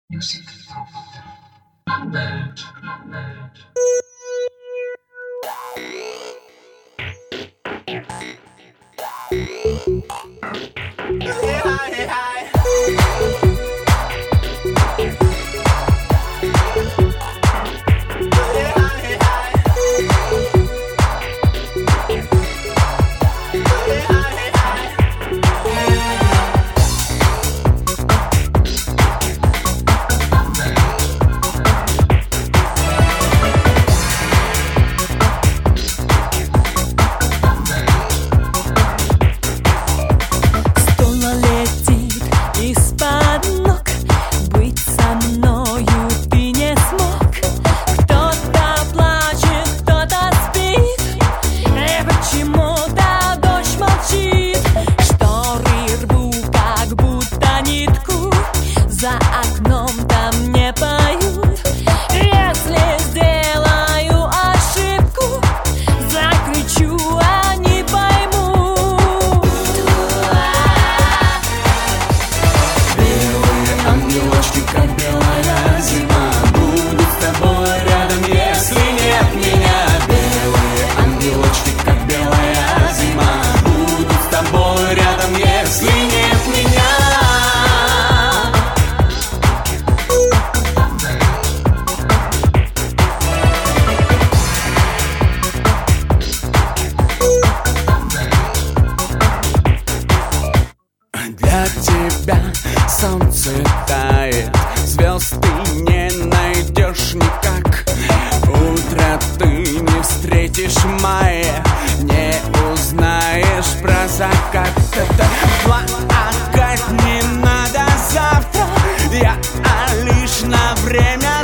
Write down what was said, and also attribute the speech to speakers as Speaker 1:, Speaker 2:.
Speaker 1: Music Welt.
Speaker 2: За окном там не поют. Если сделаю ошибку, закричу, они поймут.
Speaker 3: Белые ангелочки, как белая зима, будут с тобой рядом, если нет меня. Белые ангелочки, как белая зима, будут с тобой рядом, если нет меня. Для тебя солнце тает, звезд ты не найдешь никак. Утро ты не встретишь в мае, не узнаешь про закат. Плакать не надо завтра, я лишь на время